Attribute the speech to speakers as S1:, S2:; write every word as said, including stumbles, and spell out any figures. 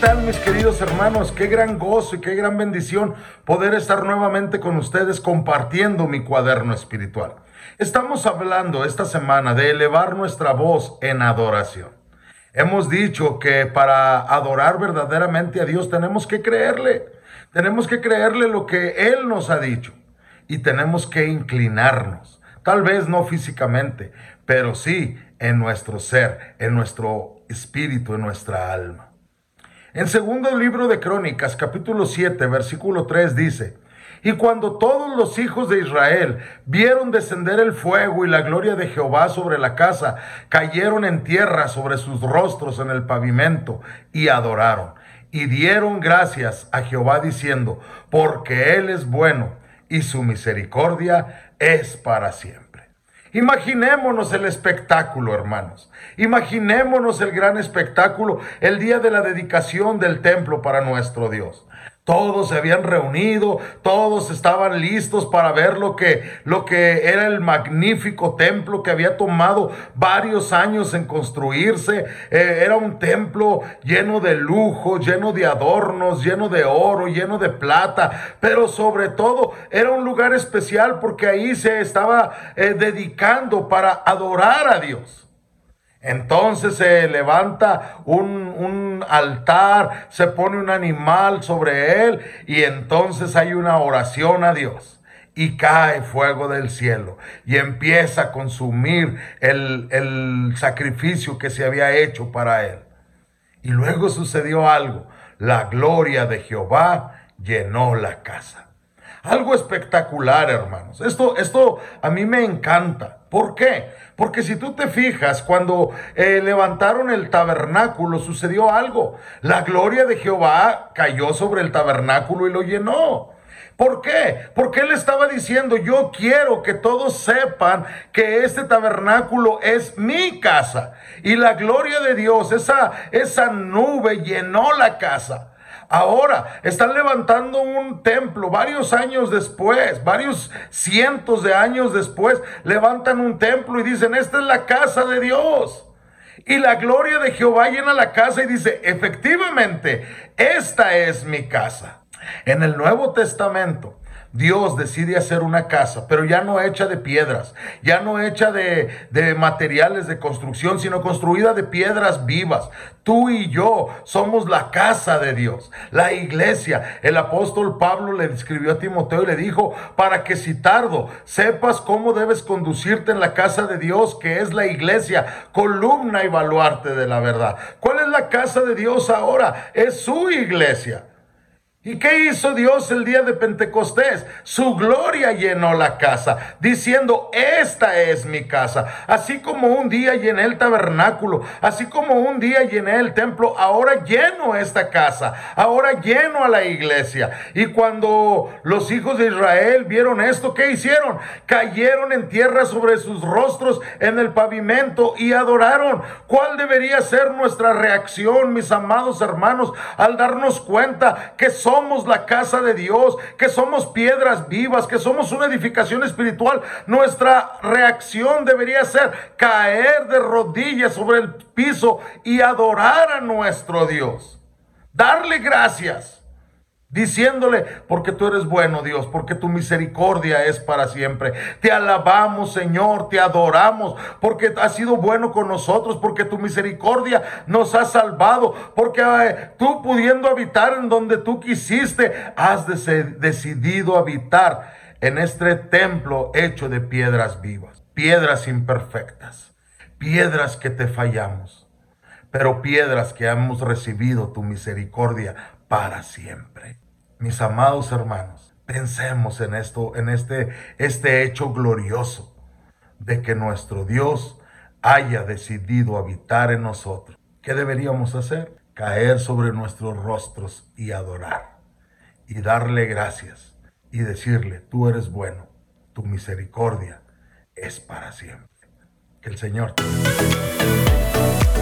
S1: tal, mis queridos hermanos? Qué gran gozo y qué gran bendición poder estar nuevamente con ustedes compartiendo mi cuaderno espiritual. Estamos hablando esta semana de elevar nuestra voz en adoración. Hemos dicho que para adorar verdaderamente a Dios tenemos que creerle. Tenemos que creerle lo que Él nos ha dicho. Y tenemos que inclinarnos. Tal vez no físicamente, pero sí en nuestro ser, en nuestro espíritu, en nuestra alma. En segundo libro de Crónicas, capítulo siete, versículo tres dice: y cuando todos los hijos de Israel vieron descender el fuego y la gloria de Jehová sobre la casa, cayeron en tierra sobre sus rostros en el pavimento y adoraron. Y dieron gracias a Jehová diciendo: porque Él es bueno y su misericordia es para siempre. Imaginémonos el espectáculo, hermanos. Imaginémonos el gran espectáculo el día de la dedicación del templo para nuestro Dios. Todos se habían reunido, todos estaban listos para ver lo que, lo que era el magnífico templo que había tomado varios años en construirse. Eh, era un templo lleno de lujo, lleno de adornos, lleno de oro, lleno de plata, pero sobre todo era un lugar especial porque ahí se estaba eh, dedicando para adorar a Dios. Entonces se levanta un, un altar, se pone un animal sobre él y entonces hay una oración a Dios. Y cae fuego del cielo y empieza a consumir el, el sacrificio que se había hecho para él. Y luego sucedió algo. La gloria de Jehová llenó la casa. Algo espectacular, hermanos. Esto, esto a mí me encanta. ¿Por qué? Porque si tú te fijas, cuando eh, levantaron el tabernáculo, sucedió algo. La gloria de Jehová cayó sobre el tabernáculo y lo llenó. ¿Por qué? Porque él estaba diciendo: yo quiero que todos sepan que este tabernáculo es mi casa. Y la gloria de Dios, esa, esa nube llenó la casa. Ahora están levantando un templo varios años después, varios cientos de años después, levantan un templo y dicen: esta es la casa de Dios. Y la gloria de Jehová llena la casa y dice: efectivamente, esta es mi casa. En el Nuevo Testamento, Dios decide hacer una casa, pero ya no hecha de piedras, ya no hecha de, de materiales de construcción, sino construida de piedras vivas. Tú y yo somos la casa de Dios, la iglesia. El apóstol Pablo le escribió a Timoteo y le dijo: para que si tardo sepas cómo debes conducirte en la casa de Dios, que es la iglesia, columna y baluarte de la verdad. ¿Cuál es la casa de Dios ahora? Es su iglesia. ¿Y qué hizo Dios el día de Pentecostés? Su gloria llenó la casa, diciendo: esta es mi casa. Así como un día llené el tabernáculo, así como un día llené el templo, ahora lleno esta casa, ahora lleno a la iglesia. Y cuando los hijos de Israel vieron esto, ¿qué hicieron? Cayeron en tierra sobre sus rostros en el pavimento y adoraron. ¿Cuál debería ser nuestra reacción, mis amados hermanos, al darnos cuenta que somos Somos la casa de Dios, que somos piedras vivas, que somos una edificación espiritual? Nuestra reacción debería ser caer de rodillas sobre el piso y adorar a nuestro Dios. Darle gracias, diciéndole: porque tú eres bueno, Dios, porque tu misericordia es para siempre. Te alabamos, Señor, te adoramos, porque has sido bueno con nosotros, porque tu misericordia nos ha salvado, porque eh, tú, pudiendo habitar en donde tú quisiste, has de- decidido habitar en este templo hecho de piedras vivas, piedras imperfectas, piedras que te fallamos, pero piedras que hemos recibido tu misericordia para siempre. Mis amados hermanos, pensemos en esto, en este, este hecho glorioso de que nuestro Dios haya decidido habitar en nosotros. ¿Qué deberíamos hacer? Caer sobre nuestros rostros y adorar y darle gracias y decirle: tú eres bueno, tu misericordia es para siempre. Que el Señor te bendiga.